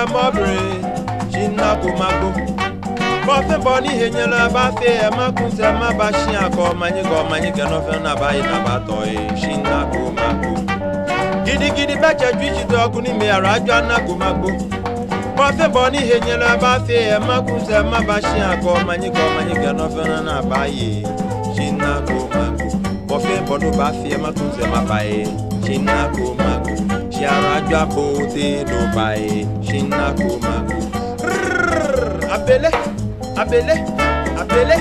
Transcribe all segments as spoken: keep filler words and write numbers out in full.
a mobile, Chinago Mago. Coffee Bonnie Henela Bafe, Makunta Mabashi, a call Manigo, Maniganova by Nabatoy, Chinago Mago. Giddy Giddy Batcha, Gigi Doguni, Rajana Gumago. Coffee Bonnie Henela Bafe, Makunta Mabashi, a call Manigo, Maniganova by Chinago Mago. Coffee Bono Bafe, Makunta Mabaye, Chinago Mago. Chiara Bote no Baye, Chinago Mago. Abele, abele, abele.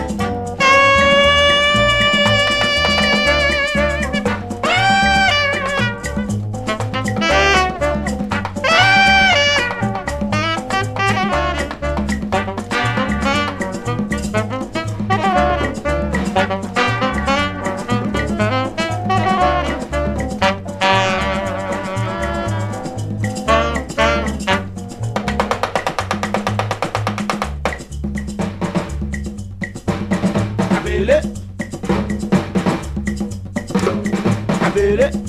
Abele, abele.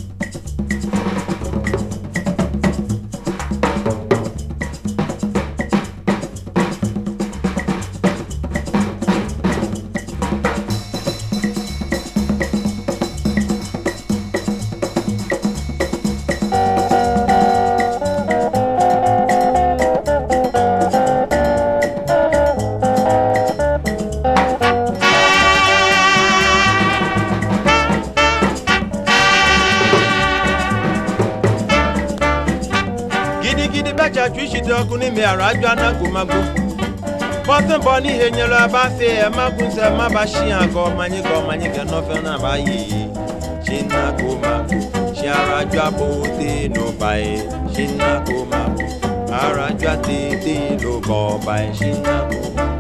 Bacha Twishi Doguni Rajana Gumago. Bottom Bonnie Henela Bafe, Magunza Mabashi, and go Manigo Maniga Novena Baye. Chinago Mago, Chiara Bote no Baye, Chinago Mago, Arajati no Bo by Chinago.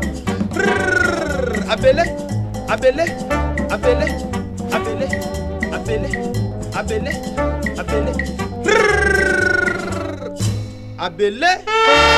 Abele, Abele, Abele, Abele, Abele, Abele, Abele. Abele.